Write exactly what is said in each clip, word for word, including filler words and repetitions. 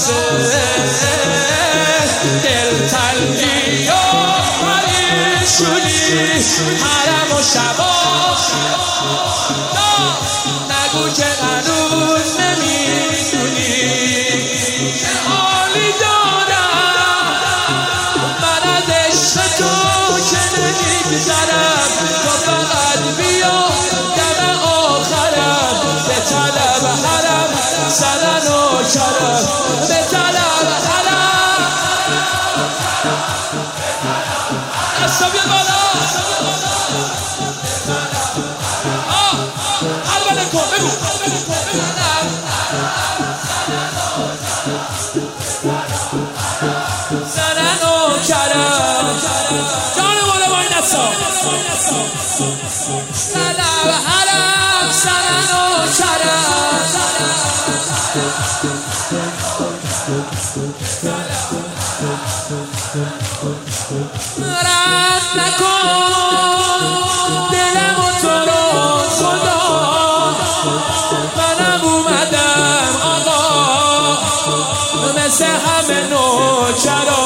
واسه دل تنگی و پریشونی حرم و شبا نگو که هنوز نمیدونی چه حالی دارم من از عشق تو که نمیگذرم تو فقط بیا دم آخرم به طلب حرم سنن و کرم به طلب حرم دستا بیا بالا حلوله کن بگو سنن و کرم جان بالا با این دستا طلب حرم سنن و کرم رد نکن دلم و تو رو خدا منم اومدم آقا مثل همه نوکرا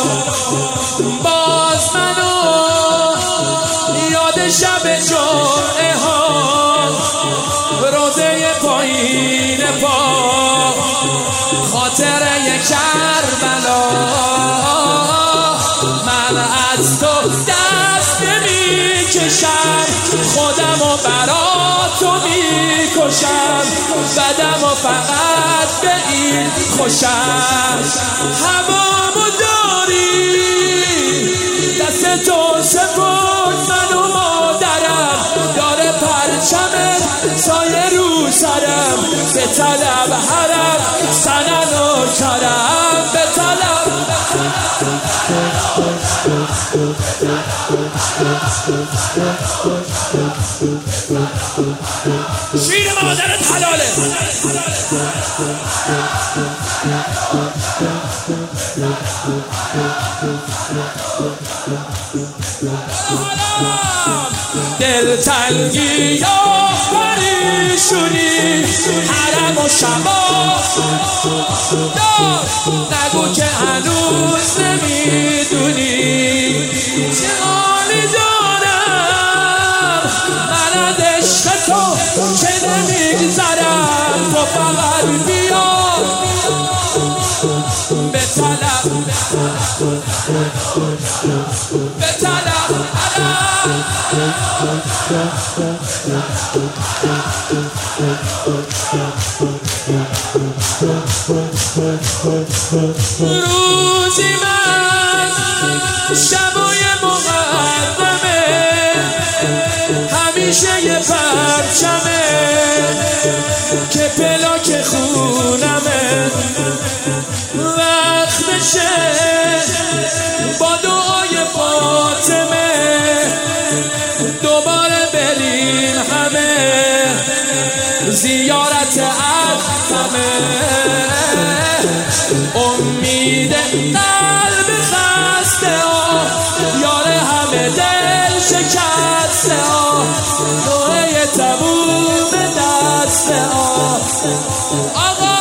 باز منو یاد شب جمعه ها روزه پایین پا خاطره کربلا من از تو دست نمی کشم خودم و برا تو می کشم بدم و فقط به این خوشم هوامو داری دست تو سپرد من و مادرم داره پرچمت سایه رو سرم به طلب حرم سنن و کرم به طلب شیر مادرت حلاله دل تنگی یا پریشونی حرم و شبا نگو که هنوز نمیدونی چه حالی دارم من از عشق تو که نمیگذرم تو فقط بیا به طلب به طلب روزی من شبای مقدمه همیشه یه پرچمه که پلاک خونمه وقت بشه با دعای فاطمه دوباره بریم همه زیارت عقبه امید قلب خسته ها یار همه دل شکسته ها نوعه تموم دسته ها آقا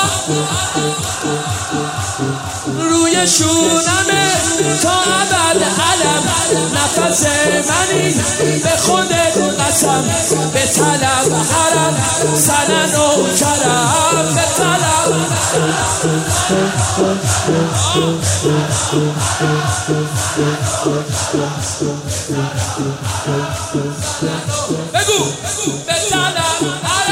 روی شونمه تا ابد علم نفس منی به خودت قسم به طلب حرم سنن و کرم به طلب بگو به طلب